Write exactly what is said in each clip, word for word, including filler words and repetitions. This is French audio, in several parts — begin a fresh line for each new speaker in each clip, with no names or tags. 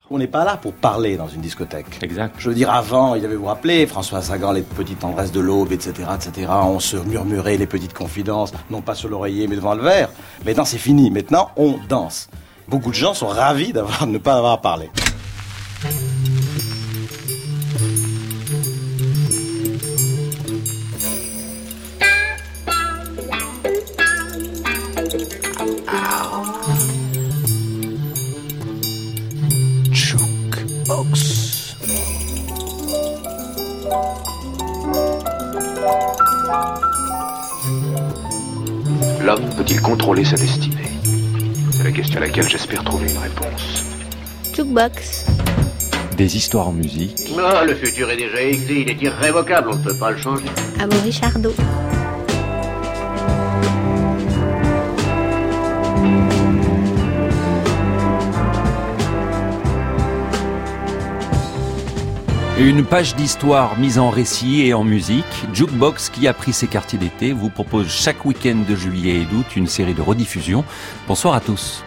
On n'est pas là pour parler dans une discothèque.
Exact.
Je veux dire, avant, il devait vous rappeler, François Sagan, les petites tendresses de l'aube, et cetera, et cetera. On se murmurait les petites confidences, non pas sur l'oreiller, mais devant le verre. Maintenant, c'est fini. Maintenant, on danse. Beaucoup de gens sont ravis d'avoir, de ne pas avoir parlé.
Jukebox.
L'homme peut-il contrôler sa destinée? C'est la question à laquelle j'espère trouver une réponse.
Jukebox.
Des histoires en musique.
Ah, le futur est déjà écrit, il est irrévocable, on ne peut pas le changer.
Amaury Chardot.
Une page d'histoire mise en récit et en musique. Jukebox, qui a pris ses quartiers d'été, vous propose chaque week-end de juillet et d'août une série de rediffusions. Bonsoir à tous.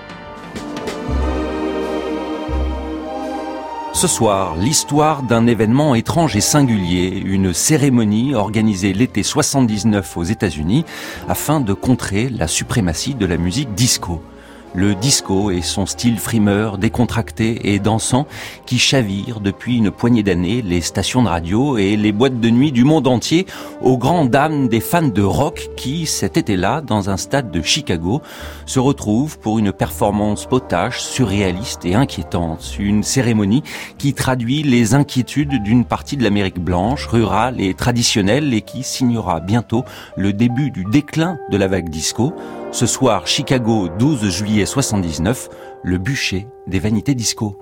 Ce soir, l'histoire d'un événement étrange et singulier, une cérémonie organisée l'été soixante-dix-neuf aux États-Unis afin de contrer la suprématie de la musique disco. Le disco et son style frimeur, décontracté et dansant qui chavire depuis une poignée d'années les stations de radio et les boîtes de nuit du monde entier aux grandes dames des fans de rock qui, cet été-là, dans un stade de Chicago, se retrouvent pour une performance potache, surréaliste et inquiétante. Une cérémonie qui traduit les inquiétudes d'une partie de l'Amérique blanche, rurale et traditionnelle et qui signera bientôt le début du déclin de la vague disco. Ce soir, Chicago, douze juillet soixante-dix-neuf, le bûcher des vanités disco.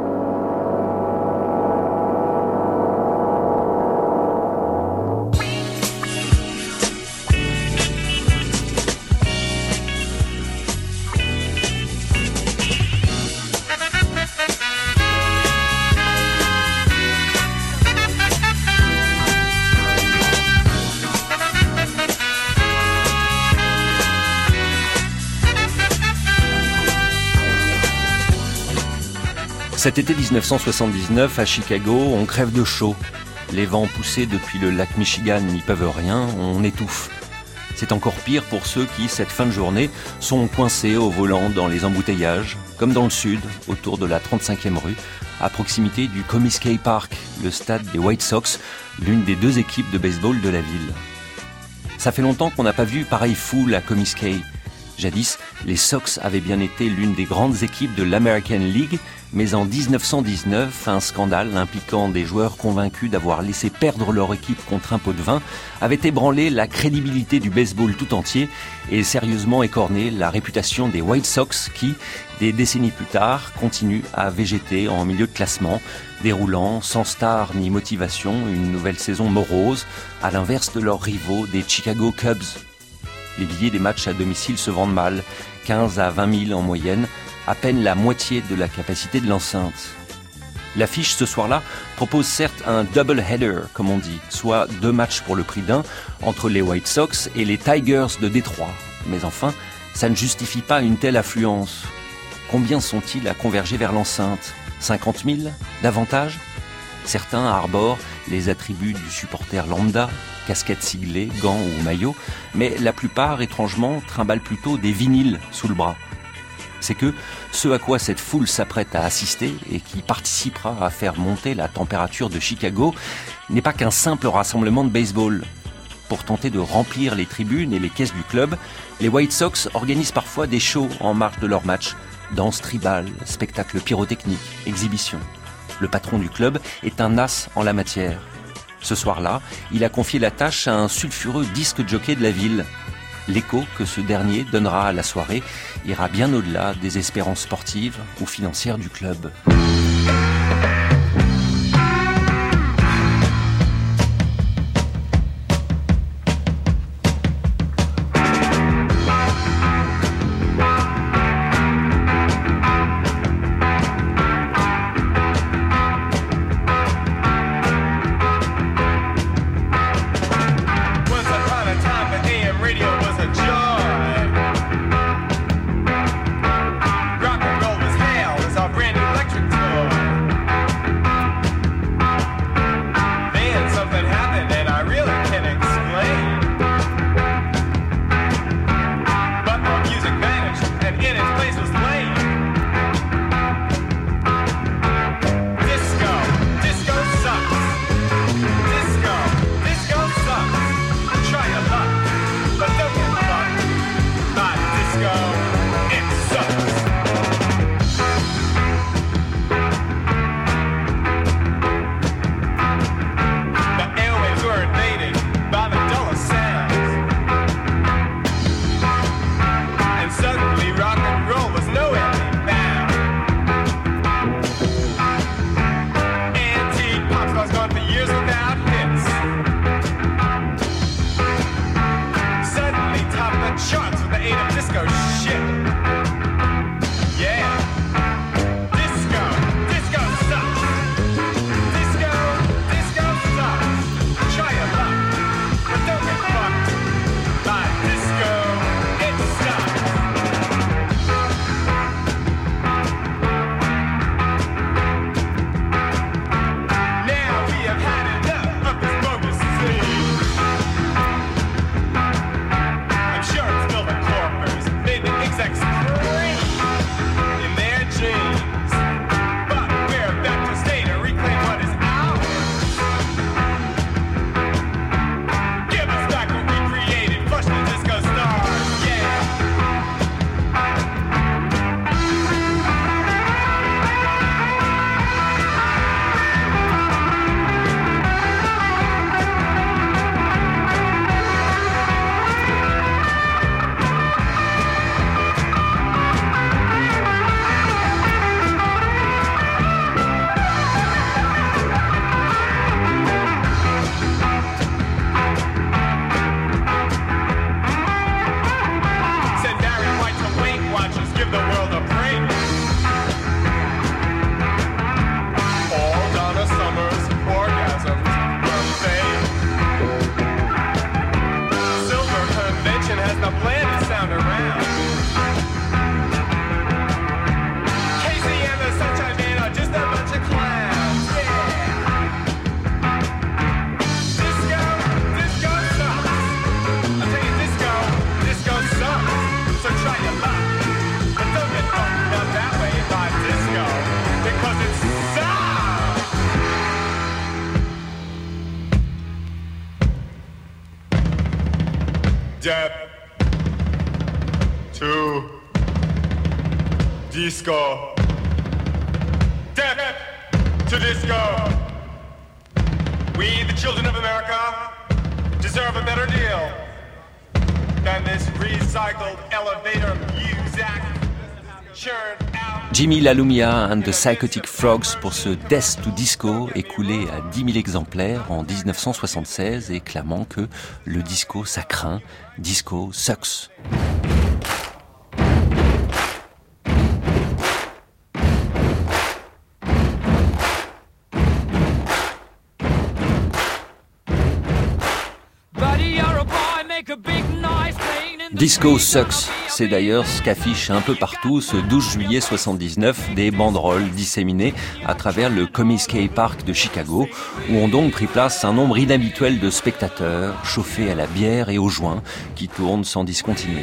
Cet été dix-neuf cent soixante-dix-neuf, à Chicago, on crève de chaud. Les vents poussés depuis le lac Michigan n'y peuvent rien, on étouffe. C'est encore pire pour ceux qui, cette fin de journée, sont coincés au volant dans les embouteillages, comme dans le sud, autour de la trente-cinquième rue, à proximité du Comiskey Park, le stade des White Sox, l'une des deux équipes de baseball de la ville. Ça fait longtemps qu'on n'a pas vu pareille foule à Comiskey. Jadis, les Sox avaient bien été l'une des grandes équipes de l'American League, mais en dix-neuf cent dix-neuf, un scandale impliquant des joueurs convaincus d'avoir laissé perdre leur équipe contre un pot de vin avait ébranlé la crédibilité du baseball tout entier et sérieusement écorné la réputation des White Sox qui, des décennies plus tard, continuent à végéter en milieu de classement, déroulant sans star ni motivation une nouvelle saison morose, à l'inverse de leurs rivaux des Chicago Cubs. Les billets des matchs à domicile se vendent mal, quinze à vingt mille en moyenne, à peine la moitié de la capacité de l'enceinte. L'affiche ce soir-là propose certes un double header, comme on dit, soit deux matchs pour le prix d'un entre les White Sox et les Tigers de Détroit. Mais enfin, ça ne justifie pas une telle affluence. Combien sont-ils à converger vers l'enceinte ? cinquante mille ? Davantage ? Certains arborent les attributs du supporter lambda, casquette siglée, gants ou maillot, mais la plupart, étrangement, trimballent plutôt des vinyles sous le bras. C'est que ce à quoi cette foule s'apprête à assister et qui participera à faire monter la température de Chicago n'est pas qu'un simple rassemblement de baseball. Pour tenter de remplir les tribunes et les caisses du club, les White Sox organisent parfois des shows en marge de leurs matchs, danse tribale, spectacles pyrotechniques, exhibitions. Le patron du club est un as en la matière. Ce soir-là, il a confié la tâche à un sulfureux disque jockey de la ville. L'écho que ce dernier donnera à la soirée ira bien au-delà des espérances sportives ou financières du club.
Rock and roll was hell, it's our brand new electric toy.
Step to disco. Step to disco. We, the children of America, deserve a better deal than this recycled elevator music churned out.
Jimmy LaLumia and the Psychotic Frogs pour ce Death to Disco écoulé à dix mille exemplaires en dix-neuf cent soixante-seize et clamant que le disco ça craint, disco sucks. Disco sucks, c'est d'ailleurs ce qu'affiche un peu partout ce douze juillet soixante-dix-neuf des banderoles disséminées à travers le Comiskey Park de Chicago, où ont donc pris place un nombre inhabituel de spectateurs chauffés à la bière et au joint qui tournent sans discontinuer.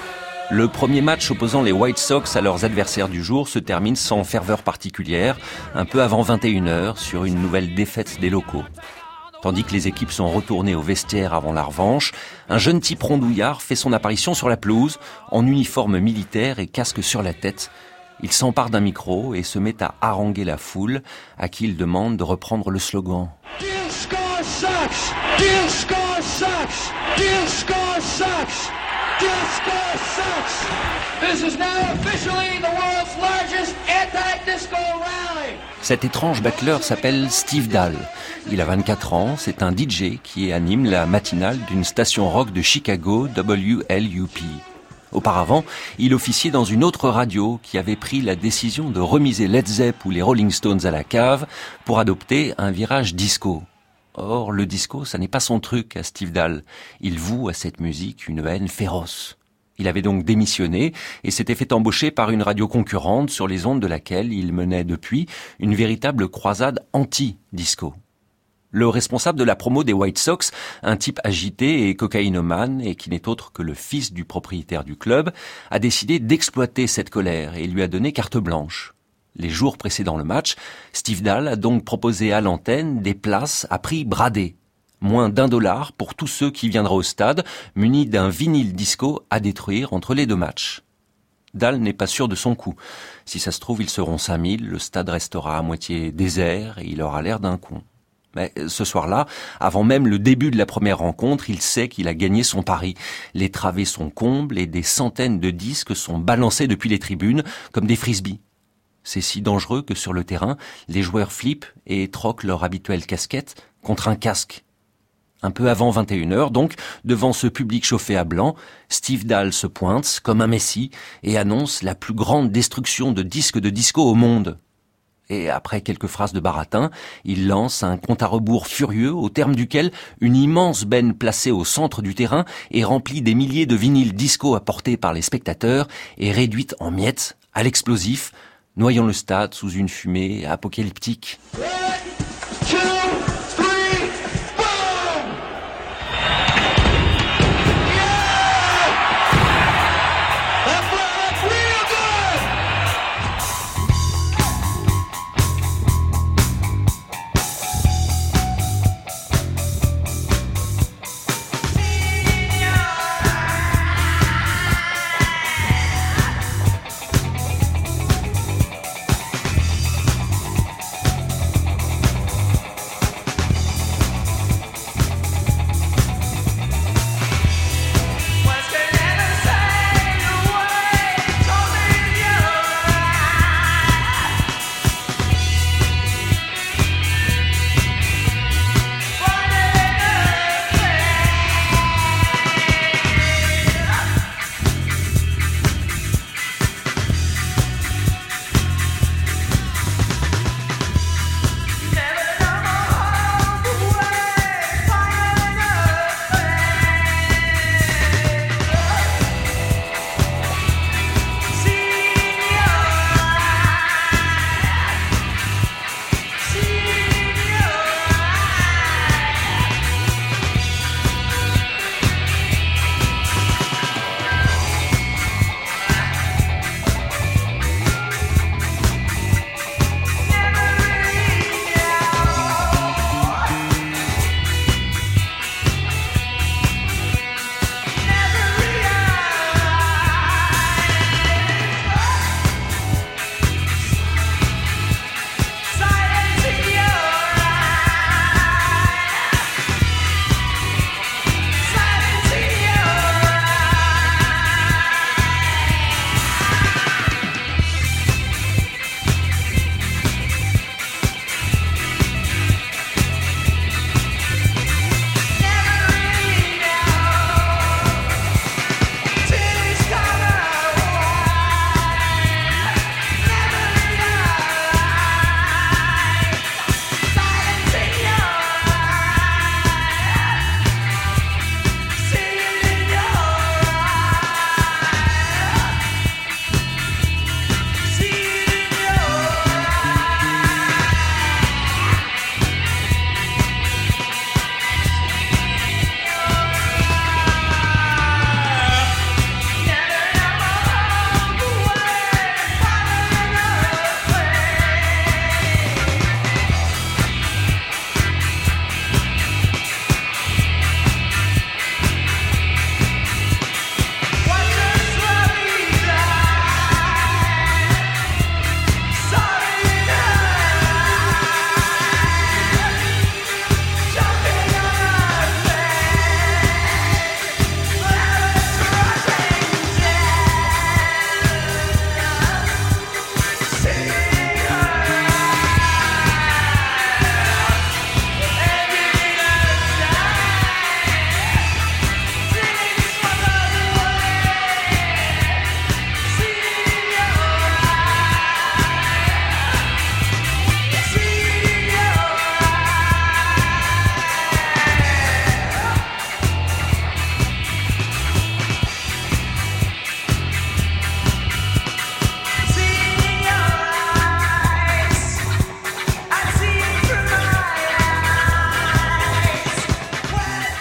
Le premier match opposant les White Sox à leurs adversaires du jour se termine sans ferveur particulière, un peu avant vingt et une heures, sur une nouvelle défaite des locaux. Tandis que les équipes sont retournées au vestiaire avant la revanche, un jeune type rondouillard fait son apparition sur la pelouse, en uniforme militaire et casque sur la tête. Il s'empare d'un micro et se met à haranguer la foule, à qui il demande de reprendre le slogan. Disco sucks! Disco sucks! Disco sucks! Disco sucks! This is now officially the world's largest anti-disco rally! Cet étrange battleur s'appelle Steve Dahl. Il a vingt-quatre ans, c'est un D J qui anime la matinale d'une station rock de Chicago, W L U P. Auparavant, il officiait dans une autre radio qui avait pris la décision de remiser Led Zepp ou les Rolling Stones à la cave pour adopter un virage disco. Or, le disco, ça n'est pas son truc à Steve Dahl. Il voue à cette musique une haine féroce. Il avait donc démissionné et s'était fait embaucher par une radio concurrente sur les ondes de laquelle il menait depuis une véritable croisade anti-disco. Le responsable de la promo des White Sox, un type agité et cocaïnomane et qui n'est autre que le fils du propriétaire du club, a décidé d'exploiter cette colère et lui a donné carte blanche. Les jours précédant le match, Steve Dahl a donc proposé à l'antenne des places à prix bradé. Moins d'un dollar pour tous ceux qui viendraient au stade, munis d'un vinyle disco à détruire entre les deux matchs. Dahl n'est pas sûr de son coup. Si ça se trouve, ils seront cinq mille, le stade restera à moitié désert et il aura l'air d'un con. Mais ce soir-là, avant même le début de la première rencontre, il sait qu'il a gagné son pari. Les travées sont combles et des centaines de disques sont balancés depuis les tribunes comme des frisbees. C'est si dangereux que sur le terrain, les joueurs flippent et troquent leur habituelle casquette contre un casque. Un peu avant vingt et une heures, donc, devant ce public chauffé à blanc, Steve Dahl se pointe comme un messie et annonce la plus grande destruction de disques de disco au monde. Et après quelques phrases de baratin, il lance un compte à rebours furieux au terme duquel une immense benne placée au centre du terrain est remplie des milliers de vinyles disco apportés par les spectateurs et réduite en miettes à l'explosif, noyant le stade sous une fumée apocalyptique.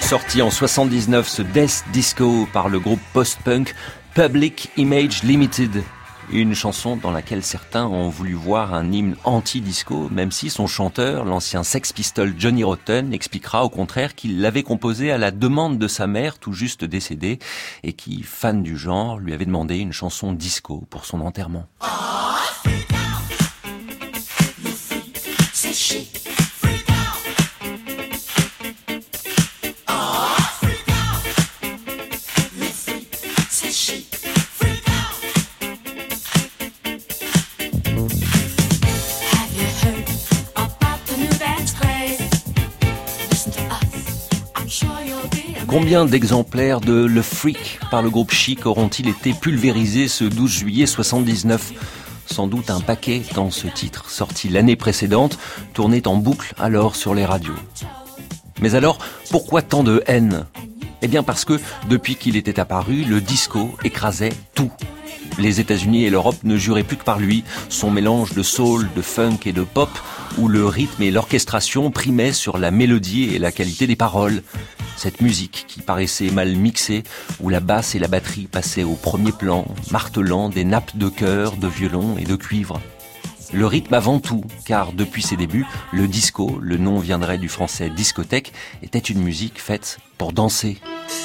Sorti en soixante-dix-neuf, ce death disco par le groupe post-punk Public Image Limited. Une chanson dans laquelle certains ont voulu voir un hymne anti-disco, même si son chanteur, l'ancien Sex Pistol Johnny Rotten, expliquera au contraire qu'il l'avait composé à la demande de sa mère tout juste décédée et qui, fan du genre, lui avait demandé une chanson disco pour son enterrement. Combien d'exemplaires de Le Freak par le groupe Chic auront-ils été pulvérisés ce douze juillet soixante-dix-neuf ? Sans doute un paquet dans ce titre, sorti l'année précédente, tournait en boucle alors sur les radios. Mais alors, pourquoi tant de haine ? Eh bien parce que, depuis qu'il était apparu, le disco écrasait tout. Les États-Unis et l'Europe ne juraient plus que par lui, son mélange de soul, de funk et de pop, où le rythme et l'orchestration primaient sur la mélodie et la qualité des paroles. Cette musique qui paraissait mal mixée, où la basse et la batterie passaient au premier plan, martelant des nappes de chœur, de violon et de cuivre. Le rythme avant tout, car depuis ses débuts, le disco, le nom viendrait du français discothèque, était une musique faite pour danser.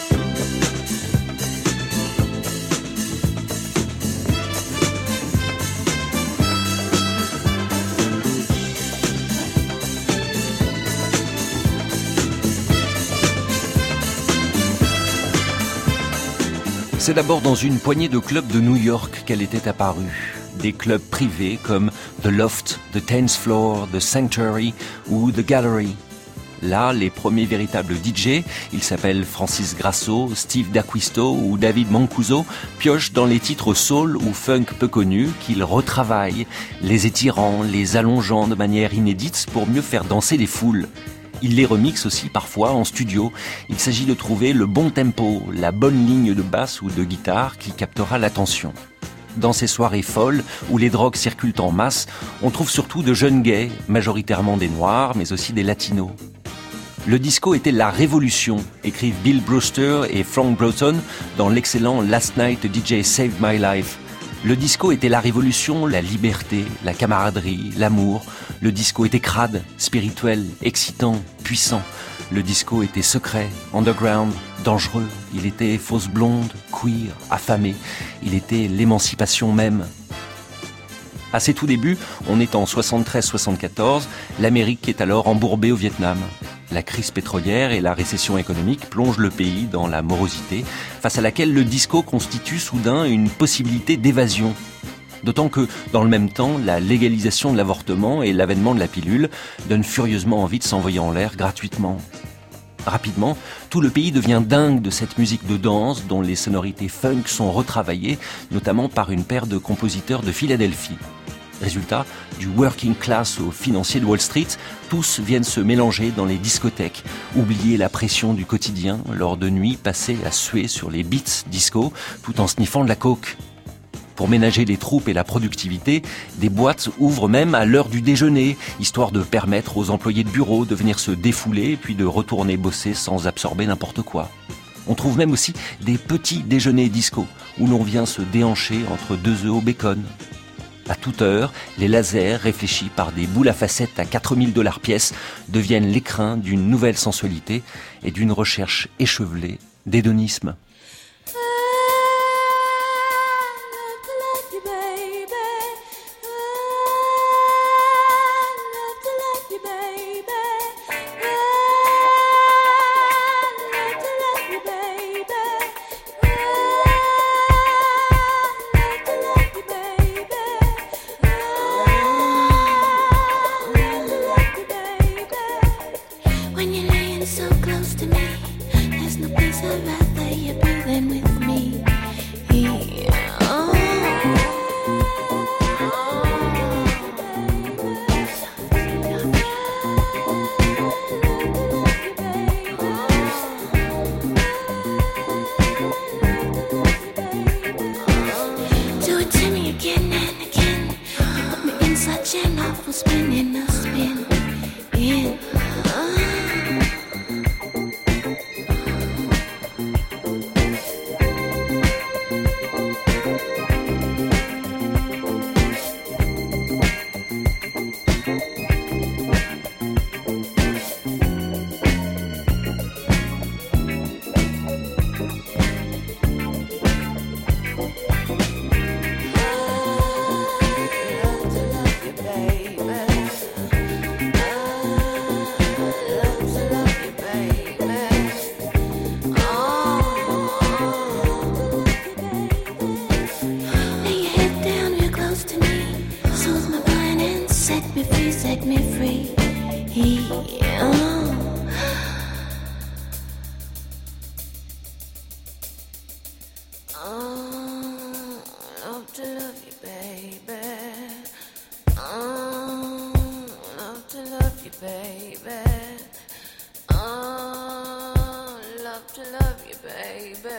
C'est d'abord dans une poignée de clubs de New York qu'elle était apparue. Des clubs privés comme The Loft, The Tenth Floor, The Sanctuary ou The Gallery. Là, les premiers véritables D J, ils s'appellent Francis Grasso, Steve D'Acquisto ou David Mancuso, piochent dans les titres soul ou funk peu connus qu'ils retravaillent, les étirant, les allongeant de manière inédite pour mieux faire danser les foules. Il les remixe aussi parfois en studio. Il s'agit de trouver le bon tempo, la bonne ligne de basse ou de guitare qui captera l'attention. Dans ces soirées folles, où les drogues circulent en masse, on trouve surtout de jeunes gays, majoritairement des noirs, mais aussi des latinos. Le disco était la révolution, écrivent Bill Brewster et Frank Broughton dans l'excellent Last Night D J Saved My Life. Le disco était la révolution, la liberté, la camaraderie, l'amour. Le disco était crade, spirituel, excitant, puissant. Le disco était secret, underground, dangereux. Il était fausse blonde, queer, affamé. Il était l'émancipation même. À ses tout débuts, on est en soixante-treize soixante-quatorze, l'Amérique est alors embourbée au Vietnam. La crise pétrolière et la récession économique plongent le pays dans la morosité, face à laquelle le disco constitue soudain une possibilité d'évasion. D'autant que, dans le même temps, la légalisation de l'avortement et l'avènement de la pilule donnent furieusement envie de s'envoyer en l'air gratuitement. Rapidement, tout le pays devient dingue de cette musique de danse dont les sonorités funk sont retravaillées, notamment par une paire de compositeurs de Philadelphie. Résultat, du working class aux financiers de Wall Street, tous viennent se mélanger dans les discothèques, oublier la pression du quotidien lors de nuits passées à suer sur les beats disco tout en sniffant de la coke. Pour ménager les troupes et la productivité, des boîtes ouvrent même à l'heure du déjeuner, histoire de permettre aux employés de bureau de venir se défouler puis de retourner bosser sans absorber n'importe quoi. On trouve même aussi des petits déjeuners disco, où l'on vient se déhancher entre deux œufs au bacon. À toute heure, les lasers, réfléchis par des boules à facettes à quatre mille dollars pièce, deviennent l'écrin d'une nouvelle sensualité et d'une recherche échevelée d'hédonisme.
When you're laying so close to me, there's no place I'd rather you be. free. Oh. Oh, love to love you, baby. Oh, love to love you, baby. Oh, love to love you, baby.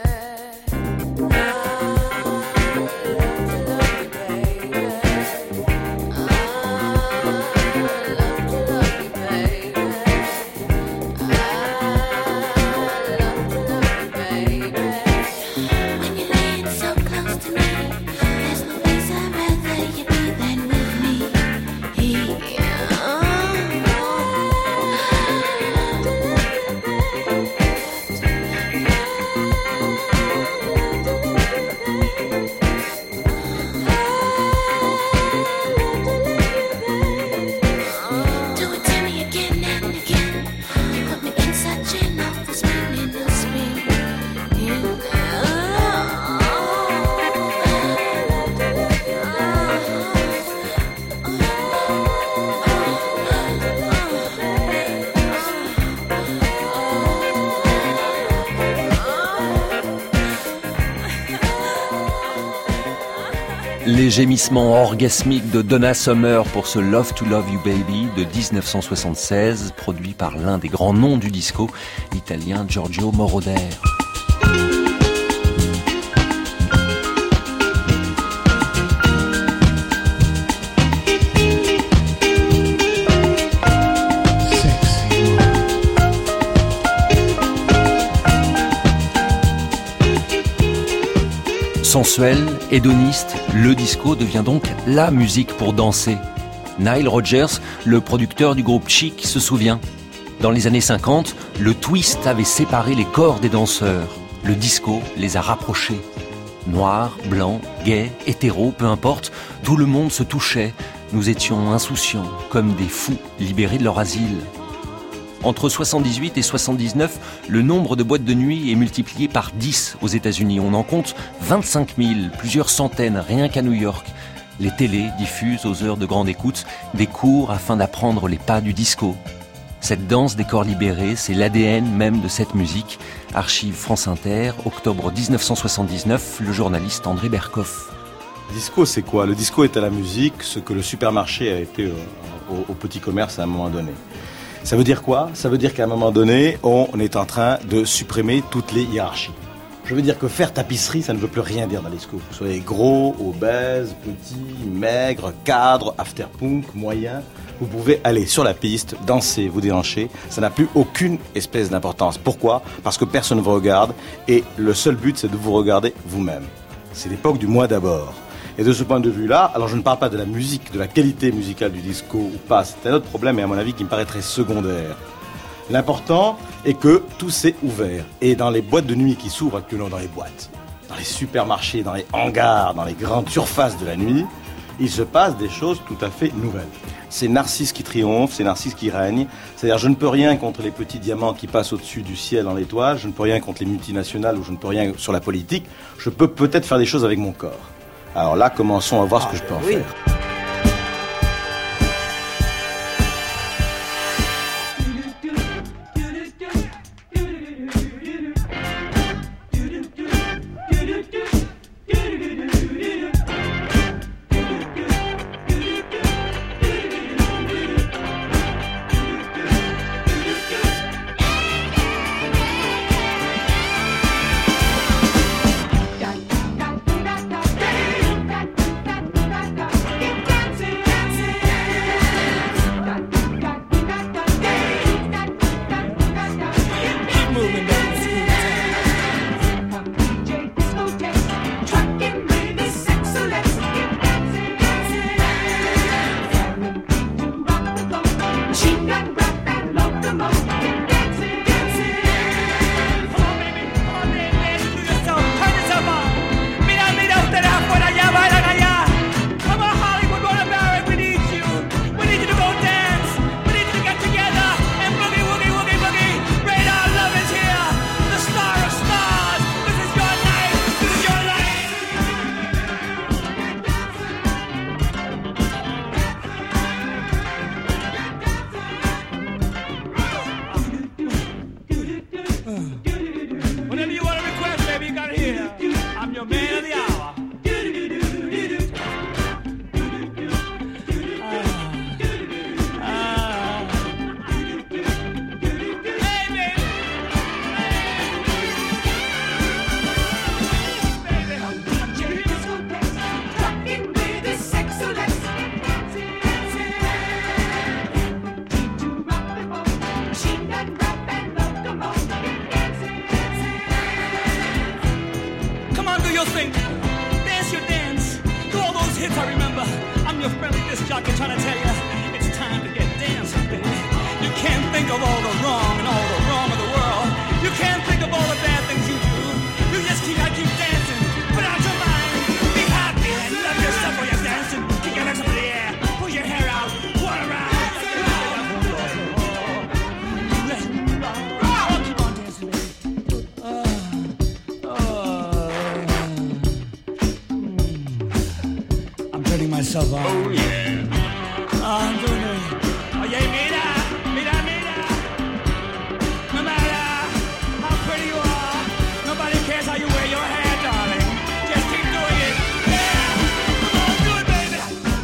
Les gémissements orgasmiques de Donna Summer pour ce Love to Love You Baby de dix-neuf cent soixante-seize, produit par l'un des grands noms du disco, l'italien Giorgio Moroder. Sensuel, hédoniste, le disco devient donc la musique pour danser. Nile Rodgers, le producteur du groupe Chic, se souvient. Dans les années cinquante, le twist avait séparé les corps des danseurs. Le disco les a rapprochés. Noirs, blancs, gays, hétéros, peu importe, tout le monde se touchait. Nous étions insouciants, comme des fous libérés de leur asile. Entre soixante-dix-huit et soixante-dix-neuf, le nombre de boîtes de nuit est multiplié par dix aux États-Unis. On en compte vingt-cinq mille, plusieurs centaines, rien qu'à New York. Les télés diffusent aux heures de grande écoute des cours afin d'apprendre les pas du disco. Cette danse des corps libérés, c'est l'A D N même de cette musique. Archive France Inter, octobre dix-neuf cent soixante-dix-neuf, le journaliste André Berkoff.
Le disco, c'est quoi ? Le disco est à la musique ce que le supermarché a été au, au, au petit commerce à un moment donné. Ça veut dire quoi ? Ça veut dire qu'à un moment donné, on est en train de supprimer toutes les hiérarchies. Je veux dire que faire tapisserie, ça ne veut plus rien dire dans les discos. Vous soyez gros, obèse, petit, maigre, cadre, afterpunk, moyen, vous pouvez aller sur la piste, danser, vous déhancher. Ça n'a plus aucune espèce d'importance. Pourquoi ? Parce que personne ne vous regarde et le seul but, c'est de vous regarder vous-même. C'est l'époque du moi d'abord. Et de ce point de vue-là, alors je ne parle pas de la musique, de la qualité musicale du disco ou pas, c'est un autre problème et à mon avis qui me paraît très secondaire. L'important est que tout s'est ouvert. Et dans les boîtes de nuit qui s'ouvrent actuellement dans les boîtes, dans les supermarchés, dans les hangars, dans les grandes surfaces de la nuit, il se passe des choses tout à fait nouvelles. C'est Narcisse qui triomphe, c'est Narcisse qui règne. C'est-à-dire je ne peux rien contre les petits diamants qui passent au-dessus du ciel en étoile, je ne peux rien contre les multinationales ou je ne peux rien sur la politique. Je peux peut-être faire des choses avec mon corps. Alors là, commençons à voir ce que je peux en
oui.
faire.
Get
doctor trying to tell you it's time to get dancing, baby. You can't think of all the wrong and all the wrong of the world. You can't think of all the bad things you do. You just keep, gotta keep dancing. Put out your mind. Be happy and love yourself while you're dancing. Kick your legs up in the air. Pull your hair out. Water around. Oh, keep on dancing, baby. Oh, oh. I'm turning myself on. Oh, yeah. Oh, I'm doing it. Oh, yeah, mira, mira, mira. No matter how pretty you are, nobody cares how you wear your hair, darling. Just keep doing it. Yeah. Come on, do it, baby.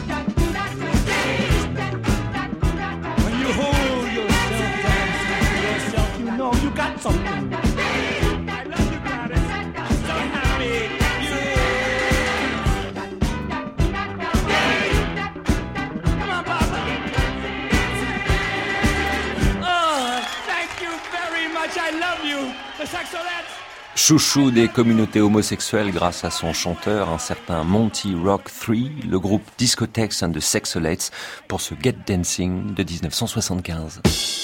When you hold yourself dancing to yourself, you know you got something. I love you, Gladys. I'm so happy. Come on, Papa. Oh, thank you very much. I love you. The Saxolettes.
Chouchou des communautés homosexuelles grâce à son chanteur, un certain Monty Rock trois, le groupe Discotheques and the Sexolates pour ce Get Dancing de dix-neuf cent soixante-quinze.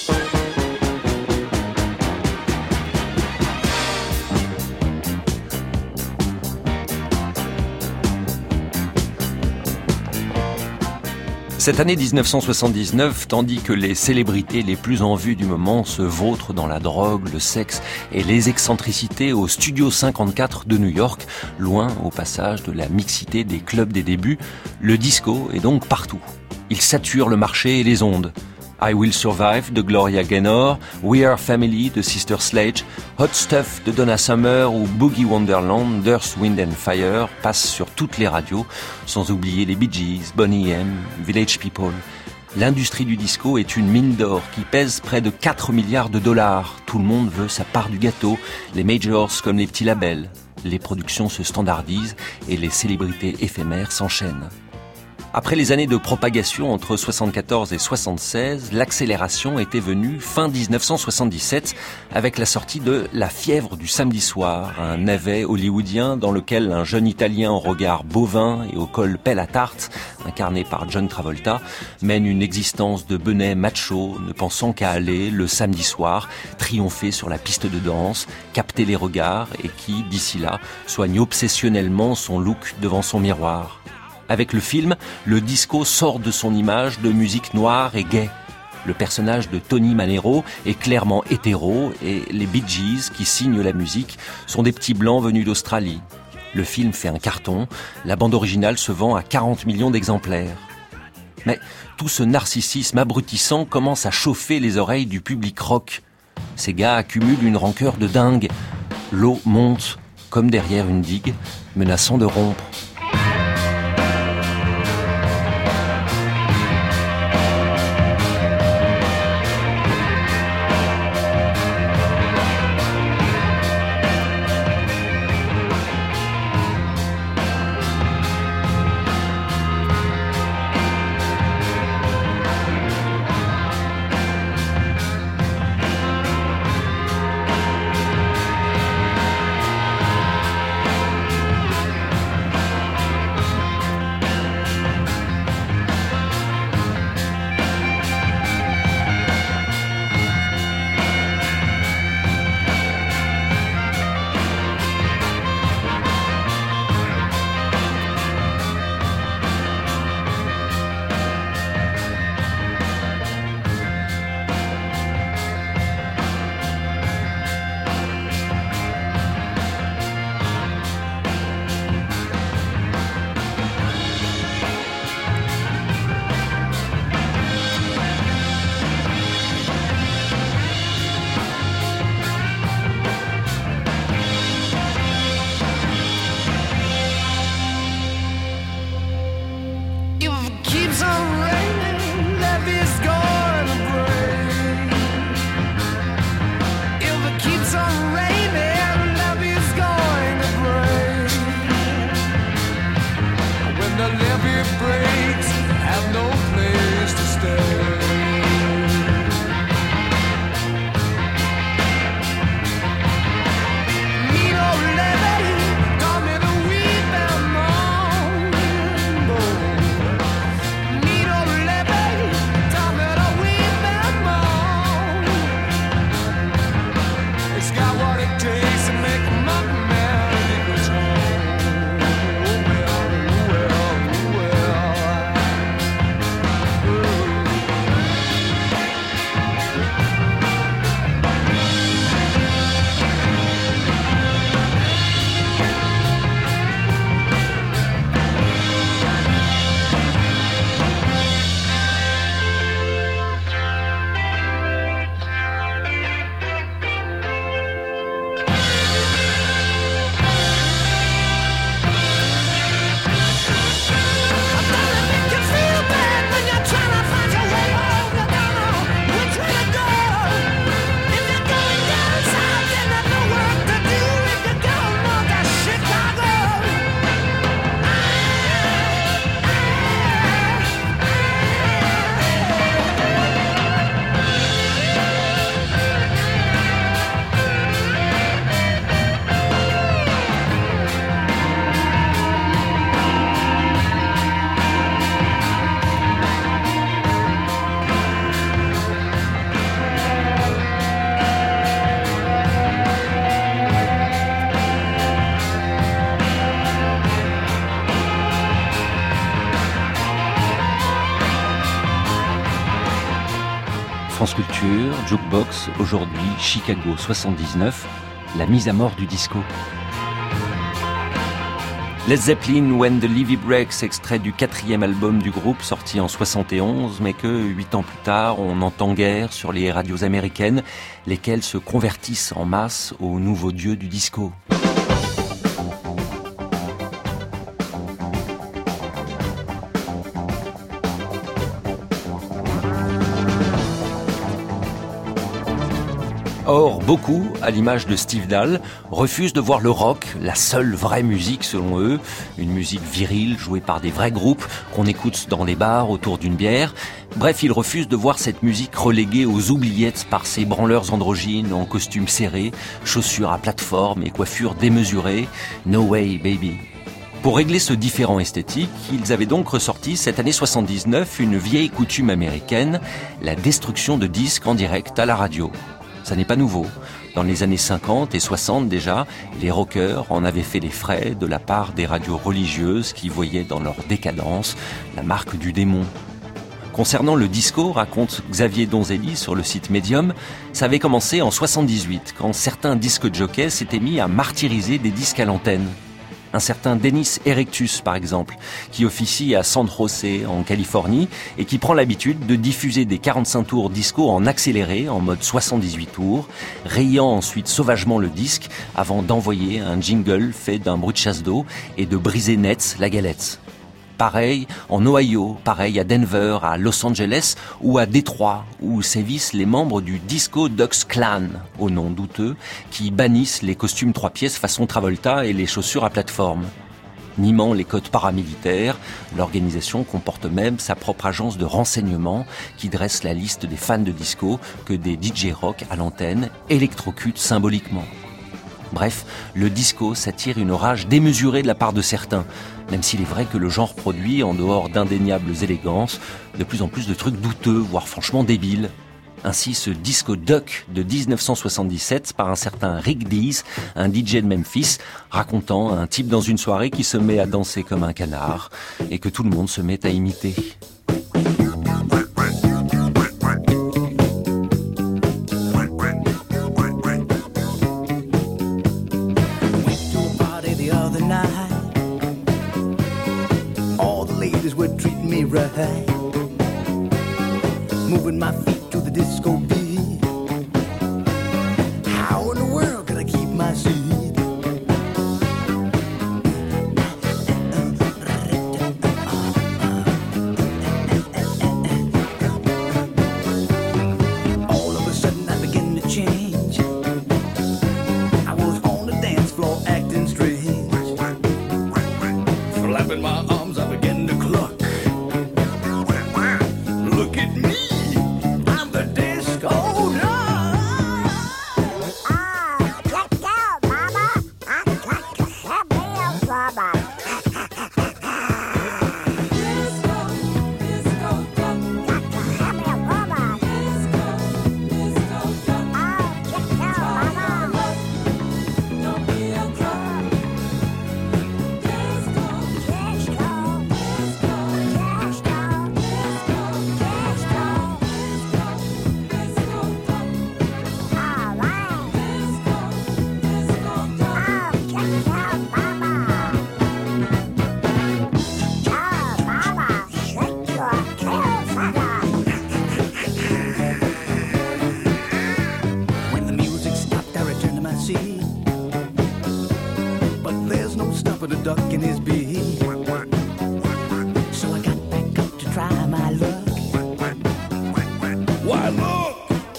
Cette année dix-neuf cent soixante-dix-neuf, tandis que les célébrités les plus en vue du moment se vautrent dans la drogue, le sexe et les excentricités au Studio cinquante-quatre de New York, loin au passage de la mixité des clubs des débuts, le disco est donc partout. Il sature le marché et les ondes. I Will Survive de Gloria Gaynor, We Are Family de Sister Sledge, Hot Stuff de Donna Summer ou Boogie Wonderland d'Earth, Wind and Fire passent sur toutes les radios, sans oublier les Bee Gees, Boney M, Village People. L'industrie du disco est une mine d'or qui pèse près de quatre milliards de dollars. Tout le monde veut sa part du gâteau, les majors comme les petits labels. Les productions se standardisent et les célébrités éphémères s'enchaînent. Après les années de propagation entre soixante-quatorze et soixante-seize, l'accélération était venue fin dix-neuf cent soixante-dix-sept avec la sortie de La fièvre du samedi soir, un navet hollywoodien dans lequel un jeune Italien au regard bovin et au col pelle à tarte, incarné par John Travolta, mène une existence de benet macho, ne pensant qu'à aller, le samedi soir, triompher sur la piste de danse, capter les regards et qui, d'ici là, soigne obsessionnellement son look devant son miroir. Avec le film, le disco sort de son image de musique noire et gaie. Le personnage de Tony Manero est clairement hétéro et les Bee Gees, qui signent la musique, sont des petits blancs venus d'Australie. Le film fait un carton, la bande originale se vend à quarante millions d'exemplaires. Mais tout ce narcissisme abrutissant commence à chauffer les oreilles du public rock. Ces gars accumulent une rancœur de dingue. L'eau monte, comme derrière une digue, menaçant de rompre. France Culture, Jukebox, aujourd'hui, Chicago soixante-dix-neuf, la mise à mort du disco. Led Zeppelin, When the Levee Breaks, extrait du quatrième album du groupe sorti en soixante et onze, mais que huit ans plus tard, on entend guère sur les radios américaines, lesquelles se convertissent en masse au nouveau dieu du disco. Or, beaucoup, à l'image de Steve Dahl, refusent de voir le rock, la seule vraie musique selon eux, une musique virile jouée par des vrais groupes qu'on écoute dans les bars autour d'une bière. Bref, ils refusent de voir cette musique reléguée aux oubliettes par ces branleurs androgynes en costumes serrés, chaussures à plateforme et coiffures démesurées. No way, baby. Pour régler ce différent esthétique, ils avaient donc ressorti cette année soixante-dix-neuf une vieille coutume américaine, la destruction de disques en direct à la radio. Ça n'est pas nouveau. Dans les années cinquante et soixante déjà, les rockers en avaient fait les frais de la part des radios religieuses qui voyaient dans leur décadence la marque du démon. Concernant le disco, raconte Xavier Donzelli sur le site Medium, ça avait commencé en soixante-dix-huit, quand certains disques jockeys s'étaient mis à martyriser des disques à l'antenne. Un certain Dennis Erectus, par exemple, qui officie à San José, en Californie, et qui prend l'habitude de diffuser des quarante-cinq tours disco en accéléré, en mode soixante-dix-huit tours, rayant ensuite sauvagement le disque avant d'envoyer un jingle fait d'un bruit de chasse d'eau et de briser net la galette. Pareil en Ohio, pareil à Denver, à Los Angeles ou à Détroit, où sévissent les membres du Disco Ducks Clan, au nom douteux, qui bannissent les costumes trois pièces façon Travolta et les chaussures à plateforme. Niant les codes paramilitaires, l'organisation comporte même sa propre agence de renseignement qui dresse la liste des fans de disco que des D J rock à l'antenne électrocutent symboliquement. Bref, le disco s'attire une rage démesurée de la part de certains, même s'il est vrai que le genre produit, en dehors d'indéniables élégances, de plus en plus de trucs douteux, voire franchement débiles. Ainsi, ce disco duck de dix-neuf cent soixante-dix-sept par un certain Rick Dees, un D J de Memphis, racontant un type dans une soirée qui se met à danser comme un canard et que tout le monde se met à imiter.
Right, moving my feet to the disco beat. How in the world could I keep my seat? All of a sudden I began to change. I was on the dance floor acting strange. Flapping my arms, I began to cluck. Look at me, I'm the disco dog. Ah, let go, mama. I got to have me a mama. Disco, disco dog. Got to have me a mama. Disco, disco dog. Oh, let go, mama. Don't be a drug. Disco, disco, disco, disco. The duck in his beak. So I got back up to try my luck. Why look?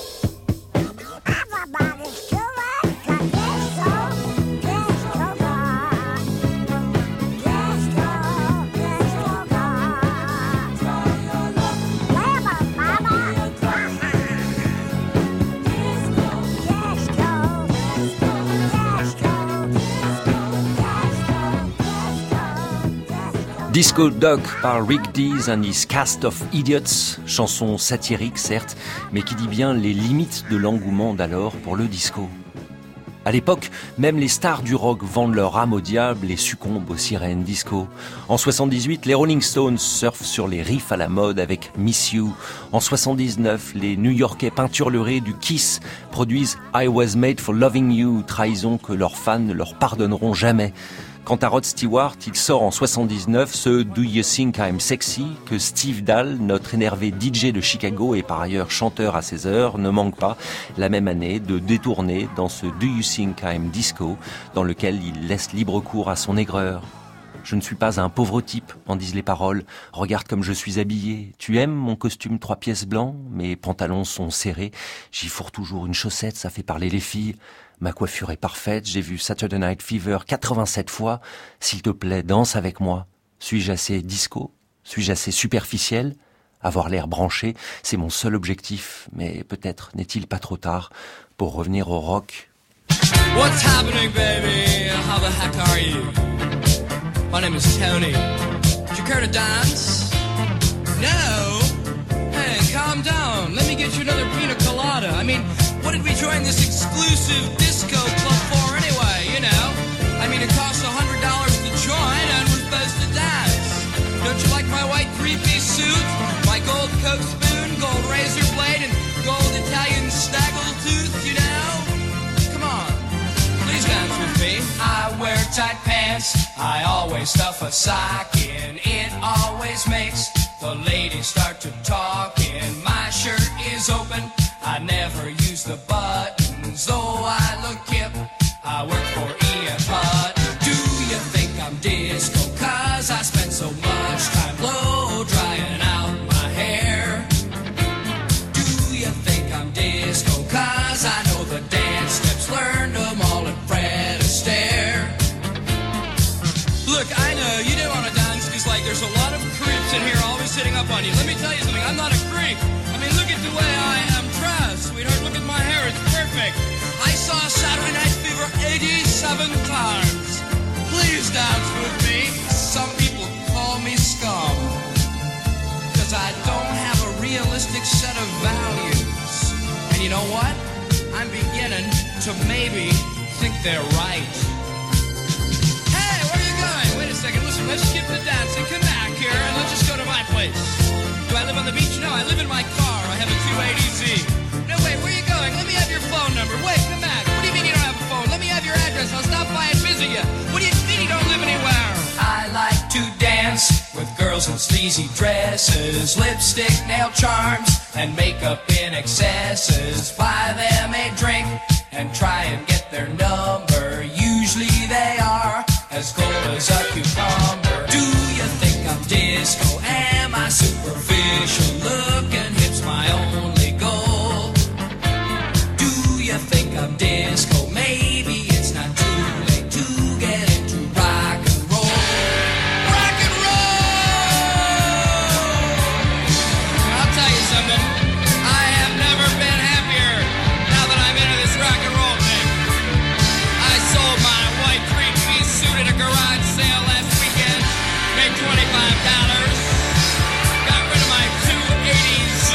Everybody's too much. Disco, disco dog. Disco, disco dog. Try your luck. Wherever, mama. Disco, disco, disco, disco.
Disco Duck par Rick Dees and his Cast of Idiots, chanson satirique certes, mais qui dit bien les limites de l'engouement d'alors pour le disco. À l'époque, même les stars du rock vendent leur âme au diable et succombent aux sirènes disco. En soixante-dix-huit, les Rolling Stones surfent sur les riffs à la mode avec Miss You. En soixante-dix-neuf, les New-Yorkais peinturlurés du Kiss produisent I Was Made for Loving You, trahison que leurs fans ne leur pardonneront jamais. Quant à Rod Stewart, il sort en soixante-dix-neuf ce Do You Think I'm Sexy que Steve Dahl, notre énervé D J de Chicago et par ailleurs chanteur à ses heures, ne manque pas la même année de détourner dans ce Do You Think I'm Disco dans lequel il laisse libre cours à son aigreur. Je ne suis pas un pauvre type, en disent les paroles. Regarde comme je suis habillé. Tu aimes mon costume trois pièces blanc? Mes pantalons sont serrés. J'y fourre toujours une chaussette, ça fait parler les filles. Ma coiffure est parfaite, j'ai vu Saturday Night Fever quatre-vingt-sept fois. S'il te plaît, danse avec moi. Suis-je assez disco? Suis-je assez superficiel? Avoir l'air branché, c'est mon seul objectif. Mais peut-être n'est-il pas trop tard pour revenir au rock.
What's happening, baby? How the heck are you? My name is Tony. Do you care to dance? No? Hey, calm down. Let me get you another pina colada. I mean, what did we join this exclusive disco club for anyway, you know? I mean, it costs one hundred dollars to join and we're supposed to dance. Don't you like my white three-piece suit? My gold Coke spoon, gold razor blade, and gold Italian snaggletooth, you know? Come on, please dance with me. I wear tight pants, I always stuff a sock in. It always makes the ladies start to talk in. My shirt is open, I never use the buttons, though I look hip, I work for Ian Butt. Do you think I'm disco? Cause I spend so much time blow drying out my hair. Do you think I'm disco? Cause I know the dance steps, learned them all at Fred Astaire. Look, I know you don't want to dance cause like there's a lot of creeps in here always sitting up on you. Let me tell you something, I'm not a creep. I mean, look at the way I am dressed, sweetheart, look at my hair, it's perfect. I saw Saturday Night Fever eighty-seven times. Please dance with me. Some people call me scum, cause I don't have a realistic set of values. And you know what? I'm beginning to maybe think they're right. Hey, where are you going? Wait a second, listen, let's skip the dancing. Come back here and let's just go to my place. Do I live on the beach? No, I live in my car. I have a two eighty Z. No, wait, where are you going? Let me have your phone number. Wait, come back. What do you mean you don't have a phone? Let me have your address. I'll stop by and visit you. What do you mean you don't live anywhere? I like to dance with girls in sleazy dresses, lipstick, nail charms, and makeup in excesses. Buy them a drink and try and get their number. Usually they are as cold as a cucumber. Do you think I'm disco? Am I superficial? Looking hips my only goal. Do you think I'm disco? Maybe it's not too late to get into rock and roll. Rock and roll! I'll tell you something, I have never been happier now that I'm into this rock and roll thing. I sold my white three-piece suit at a garage sale last weekend, made twenty-five dollars. Got rid of my two eighty Z,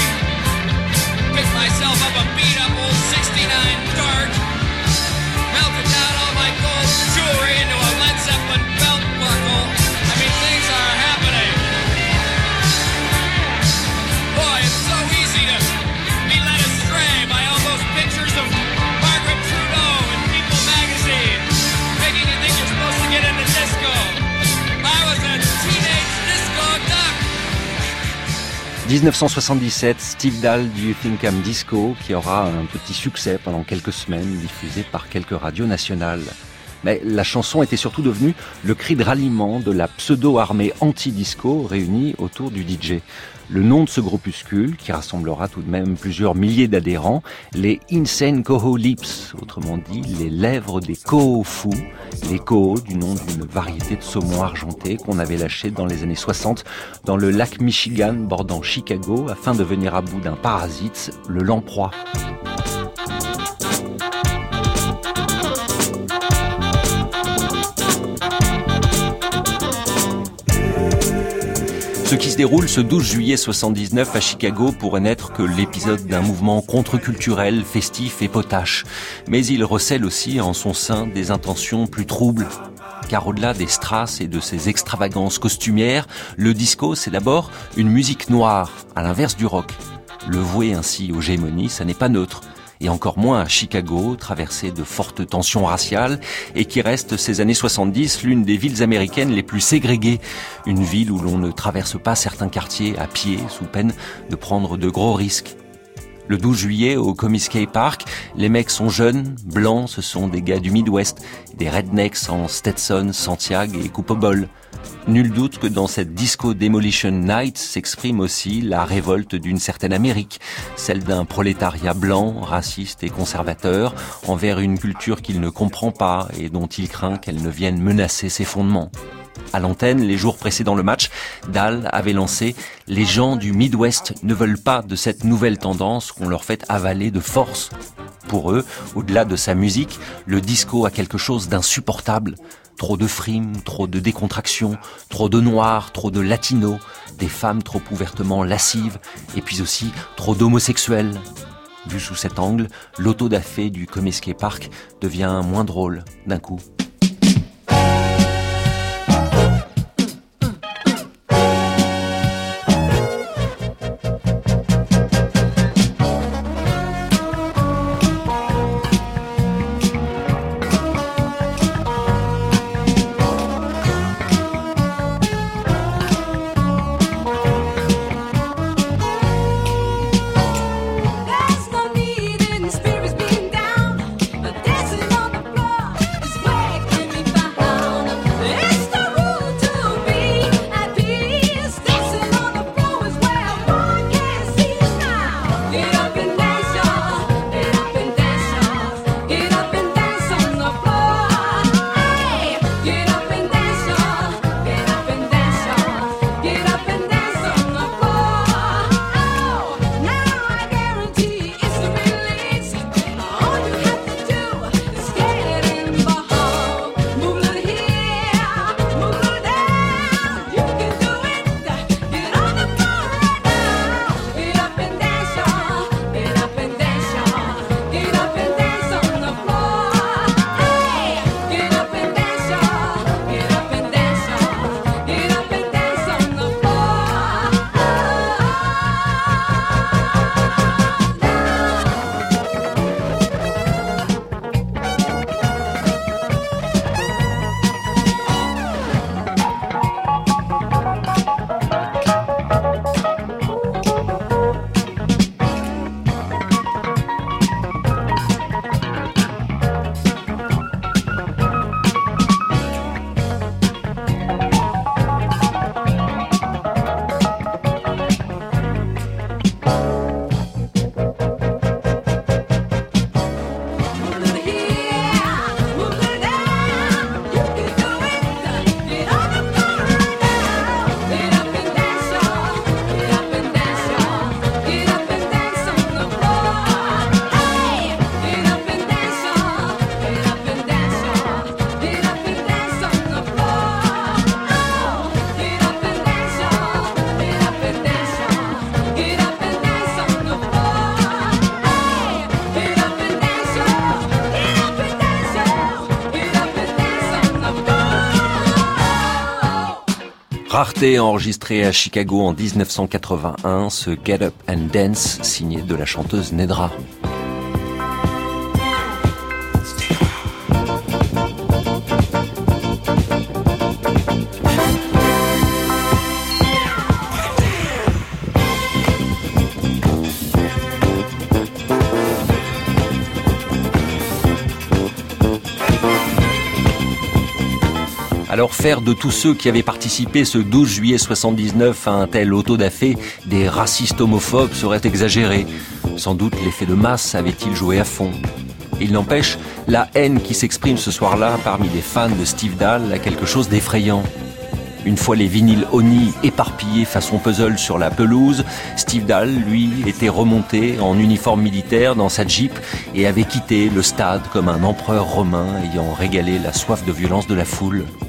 picked myself up a beat-up old sixty-nine Dart, melted down all my gold jewelry into a Led Zeppelin belt buckle. I mean, things are happening. Boy, it's so easy to be led astray by all those pictures of Margaret Trudeau in People magazine, making you think you're supposed to get into disco. I was a teenage disco duck.
dix-neuf cent soixante-dix-sept, Steve Dahl du You Think I'm Disco, qui aura un petit succès pendant quelques semaines, diffusé par quelques radios nationales. Mais la chanson était surtout devenue le cri de ralliement de la pseudo-armée anti-disco réunie autour du D J. Le nom de ce groupuscule, qui rassemblera tout de même plusieurs milliers d'adhérents, les Insane Coho Lips, autrement dit les lèvres des Coho fous, les Coho du nom d'une variété de saumon argenté qu'on avait lâché dans les années soixante dans le lac Michigan bordant Chicago afin de venir à bout d'un parasite, le lamproie. Ce qui se déroule ce douze juillet soixante-dix-neuf à Chicago pourrait n'être que l'épisode d'un mouvement contre-culturel, festif et potache. Mais il recèle aussi en son sein des intentions plus troubles. Car au-delà des strass et de ses extravagances costumières, le disco, c'est d'abord une musique noire, à l'inverse du rock. Le vouer ainsi aux gémonies, ça n'est pas neutre. Et encore moins à Chicago, traversée de fortes tensions raciales, et qui reste ces années soixante-dix l'une des villes américaines les plus ségrégées. Une ville où l'on ne traverse pas certains quartiers à pied, sous peine de prendre de gros risques. Le douze juillet, au Comiskey Park, les mecs sont jeunes, blancs, ce sont des gars du Midwest, des rednecks en Stetson, Santiago et coupe au bol. Nul doute que dans cette Disco Demolition Night s'exprime aussi la révolte d'une certaine Amérique, celle d'un prolétariat blanc, raciste et conservateur, envers une culture qu'il ne comprend pas et dont il craint qu'elle ne vienne menacer ses fondements. À l'antenne, les jours précédant le match, Dahl avait lancé « Les gens du Midwest ne veulent pas de cette nouvelle tendance qu'on leur fait avaler de force ». Pour eux, au-delà de sa musique, le disco a quelque chose d'insupportable. Trop de frimes, trop de décontraction, trop de noirs, trop de latinos, des femmes trop ouvertement lascives, et puis aussi trop d'homosexuels. Vu sous cet angle, l'autodafé du Comiskey Park devient moins drôle d'un coup. Rareté enregistrée à Chicago en dix-neuf cent quatre-vingt-un, ce Get Up and Dance signé de la chanteuse Nedra. Alors faire de tous ceux qui avaient participé ce douze juillet soixante-dix-neuf à un tel autodafé des racistes homophobes serait exagéré. Sans doute l'effet de masse avait-il joué à fond. Il n'empêche, la haine qui s'exprime ce soir-là parmi les fans de Steve Dahl a quelque chose d'effrayant. Une fois les vinyles Oni éparpillés façon puzzle sur la pelouse, Steve Dahl, lui, était remonté en uniforme militaire dans sa Jeep et avait quitté le stade comme un empereur romain ayant régalé la soif de violence de la foule.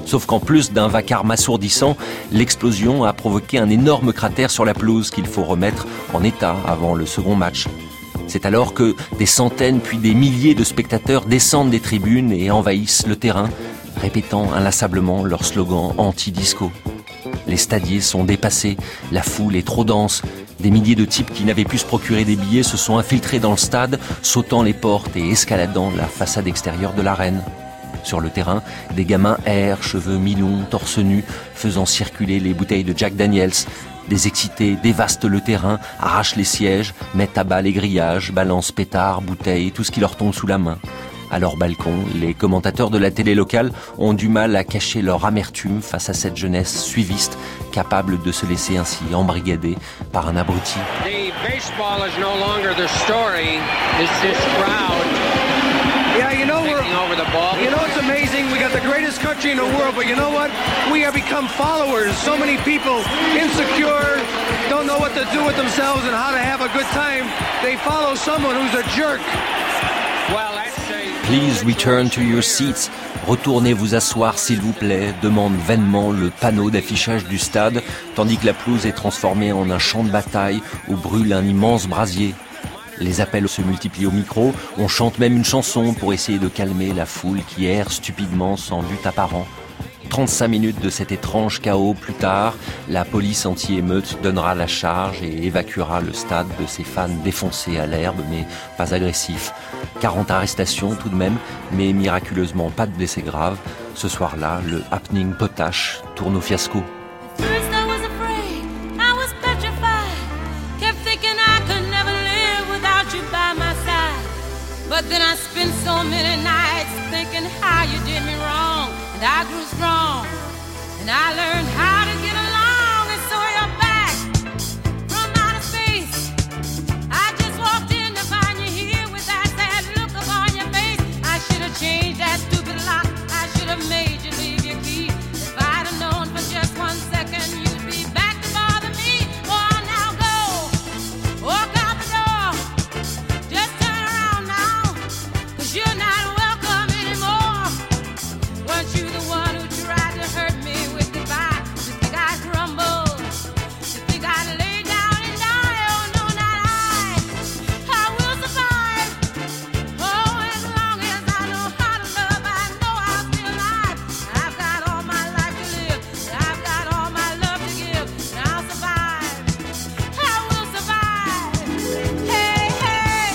Sauf qu'en plus d'un vacarme assourdissant, l'explosion a provoqué un énorme cratère sur la pelouse qu'il faut remettre en état avant le second match. C'est alors que des centaines puis des milliers de spectateurs descendent des tribunes et envahissent le terrain, répétant inlassablement leur slogan anti-disco. Les stadiers sont dépassés, la foule est trop dense. Des milliers de types qui n'avaient pu se procurer des billets se sont infiltrés dans le stade, sautant les portes et escaladant la façade extérieure de l'arène. Sur le terrain, des gamins errent, cheveux mi-longs, torse nu, faisant circuler les bouteilles de Jack Daniels. Des excités dévastent le terrain, arrachent les sièges, mettent à bas les grillages, balancent pétards, bouteilles, tout ce qui leur tombe sous la main. À leur balcon, les commentateurs de la télé locale ont du mal à cacher leur amertume face à cette jeunesse suiviste, capable de se laisser ainsi embrigader par un abruti.
The baseball is no longer the story, it's this crowd.
Yeah, you know, we're,
over the ball.
You know, it's amazing. We got the greatest country in the world, but you know what? We have become followers. So many people insecure, don't know what to do with themselves and how to have a good time. They follow someone who's a jerk.
Well, that's a...
Please return to your seats. Retournez vous asseoir s'il vous plaît, demande vainement le panneau d'affichage du stade, tandis que la pelouse est transformée en un champ de bataille où brûle un immense brasier. Les appels se multiplient au micro, on chante même une chanson pour essayer de calmer la foule qui erre stupidement sans but apparent. trente-cinq minutes de cet étrange chaos plus tard, la police anti-émeute donnera la charge et évacuera le stade de ses fans défoncés à l'herbe mais pas agressifs. quarante arrestations tout de même, mais miraculeusement pas de blessés graves. Ce soir-là, le happening potache tourne au fiasco.
But then I spent so many nights thinking how you did me wrong. And I grew strong, and I learned how to get along. And so you're back from outer space. I just walked in to find you here with that sad look upon your face. I should have changed that stupid lock. I should have made you leave your key. If I'd have known for just one second you'd be back to bother me. Oh, now go, walk out the door. Just turn around now, 'cause you're not welcome anymore. Weren't you the one who tried to hurt me with goodbye? You think I'd crumble? You think I'd lay down and die? Oh no, not I. I will survive. Oh, as long as I know how to love, I know I'll be alive. I've got all my life to live. I've got all my love to give. And I'll survive. I will survive. Hey, hey.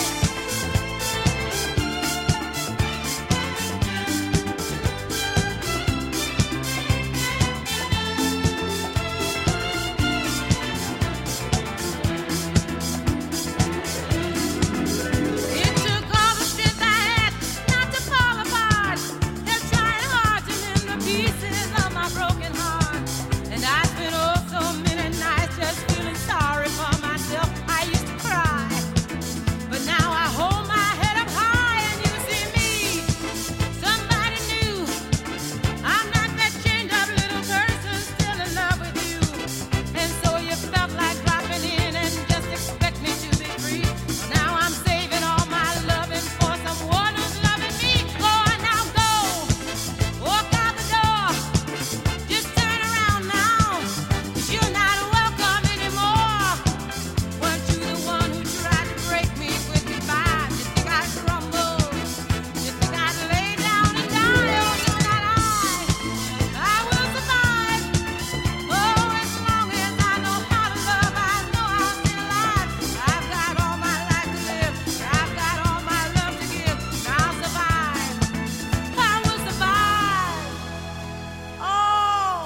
It took all the strength I had not to fall apart. And trying hard to mend the pieces of my broken heart. And I spent oh so many nights just feeling sorry for myself. I used to cry, but now I hold my head up high and you see me, somebody new. I'm not that chained up little person still in love with you. And so you felt like dropping in and just expect me to be free. Now I'm saving all my loving for someone who's loving me. Go on now, go, walk out the door. Just turn around now, 'cause you're not welcome anymore. Weren't you the one who tried to break me with goodbye? You think I'd crumble? You think I'd lay down and die? Oh no, not I. I will survive. Oh, as long as I know how to love, I know I'll be alive. I've got all my life to live. I've got all my love to give. And I'll survive. I will survive. Oh.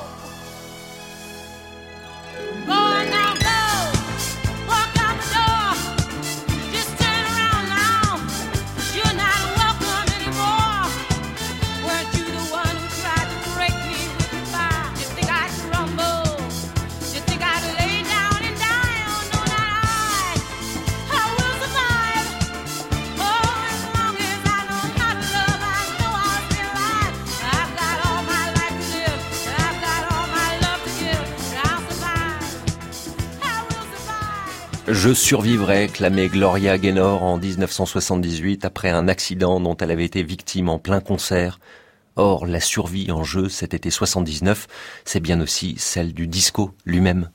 Go on now, go. Walk out the door. Just turn around now, 'cause you're not welcome anymore. Weren't you the one who tried to break me with goodbye? You think I'd crumble? You think I'd lay down and die? Oh no, not I. I will survive. Oh, as long as I know how to love, I know I'll be alive. I've got all my life to live. I've got all my love to give. And I'll survive. I will survive.
Je survivrai, clamait Gloria Gaynor en dix-neuf cent soixante-dix-huit après un accident dont elle avait été victime en plein concert. Or, la survie en jeu cet été soixante-dix-neuf, c'est bien aussi celle du disco lui-même.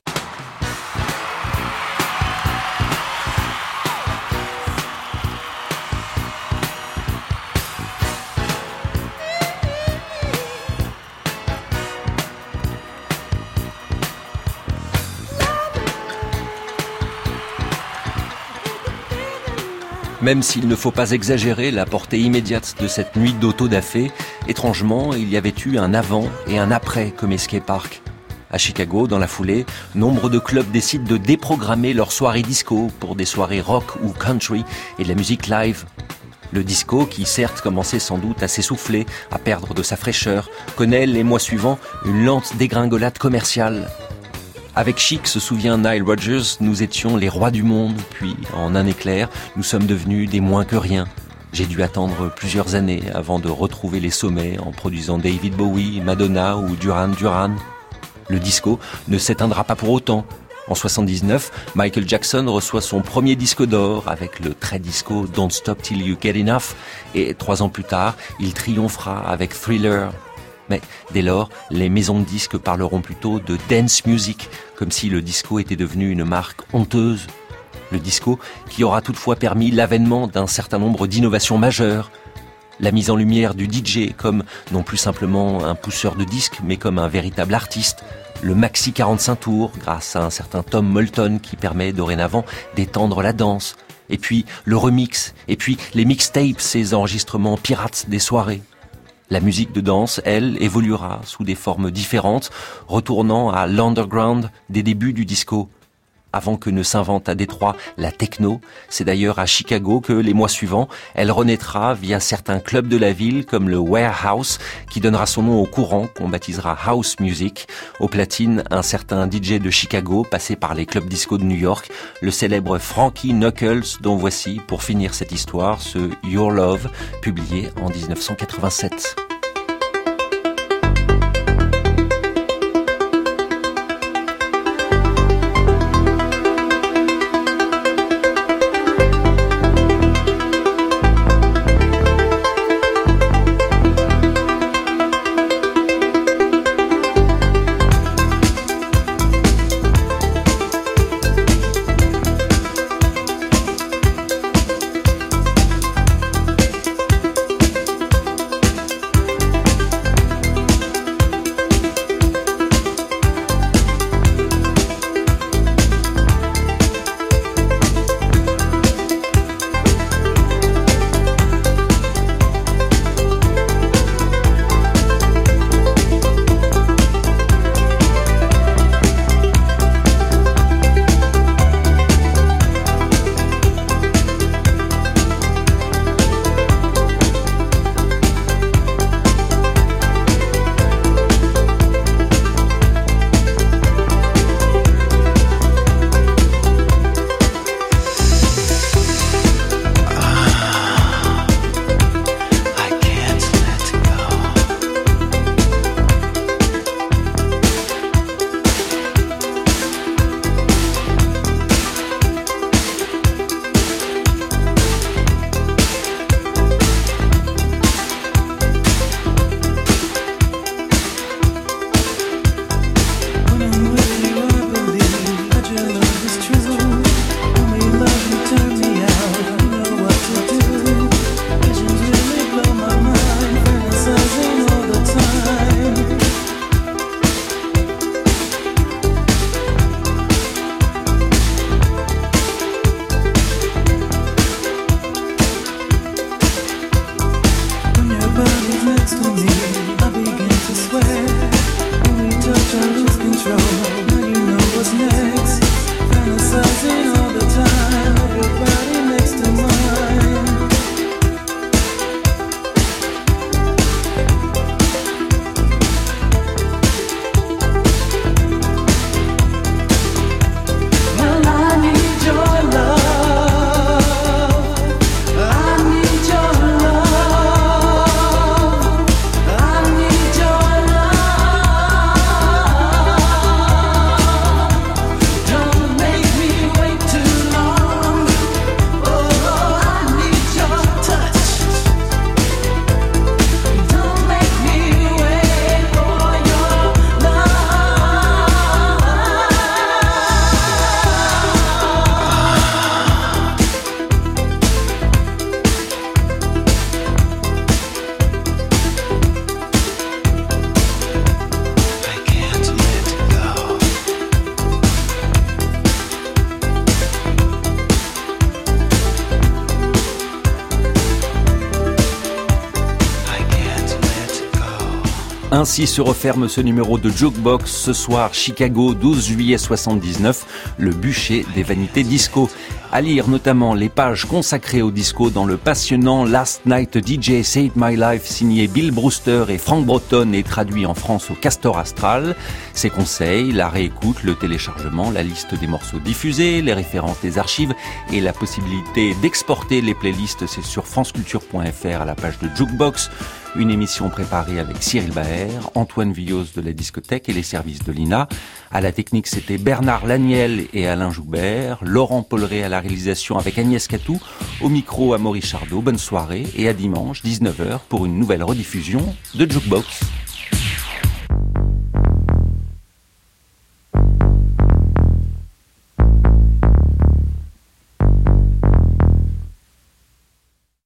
Même s'il ne faut pas exagérer la portée immédiate de cette nuit d'auto-da-fé, étrangement, il y avait eu un avant et un après Comiskey Park. À Chicago, dans la foulée, nombre de clubs décident de déprogrammer leurs soirées disco pour des soirées rock ou country et de la musique live. Le disco, qui certes commençait sans doute à s'essouffler, à perdre de sa fraîcheur, connaît les mois suivants une lente dégringolade commerciale. Avec Chic, se souvient Nile Rodgers, nous étions les rois du monde, puis en un éclair, nous sommes devenus des moins que rien. J'ai dû attendre plusieurs années avant de retrouver les sommets en produisant David Bowie, Madonna ou Duran Duran. Le disco ne s'éteindra pas pour autant. En soixante-dix-neuf, Michael Jackson reçoit son premier disque d'or avec le très disco Don't Stop Till You Get Enough, et trois ans plus tard, il triomphera avec Thriller. Mais dès lors, les maisons de disques parleront plutôt de dance music, comme si le disco était devenu une marque honteuse. Le disco qui aura toutefois permis l'avènement d'un certain nombre d'innovations majeures. La mise en lumière du D J comme non plus simplement un pousseur de disques, mais comme un véritable artiste. Le maxi quarante-cinq tours, grâce à un certain Tom Moulton qui permet dorénavant d'étendre la danse. Et puis le remix, et puis les mixtapes, ces enregistrements pirates des soirées. La musique de danse, elle, évoluera sous des formes différentes, retournant à l'underground des débuts du disco. Avant que ne s'invente à Détroit la techno, c'est d'ailleurs à Chicago que, les mois suivants, elle renaîtra via certains clubs de la ville comme le Warehouse, qui donnera son nom au courant qu'on baptisera House Music. Au platine, un certain D J de Chicago, passé par les clubs disco de New York, le célèbre Frankie Knuckles, dont voici, pour finir cette histoire, ce Your Love, publié en dix-neuf cent quatre-vingt-sept. Ainsi se referme ce numéro de Jukebox. Ce soir, Chicago, douze juillet soixante-dix-neuf, le bûcher des vanités disco. À lire notamment les pages consacrées au disco dans le passionnant Last Night D J Saved My Life signé Bill Brewster et Frank Broughton et traduit en France au Castor Astral. Ses conseils, la réécoute, le téléchargement, la liste des morceaux diffusés, les références des archives et la possibilité d'exporter les playlists, c'est sur franceculture point f r à la page de Jukebox. Une émission préparée avec Cyril Baer, Antoine Villos de la discothèque et les services de l'I N A. À la technique, c'était Bernard Laniel et Alain Joubert. Laurent Polleret à la réalisation avec Agnès Catou. Au micro, Amaury Chardot. Bonne soirée et à dimanche, dix-neuf heures, pour une nouvelle rediffusion de Jukebox.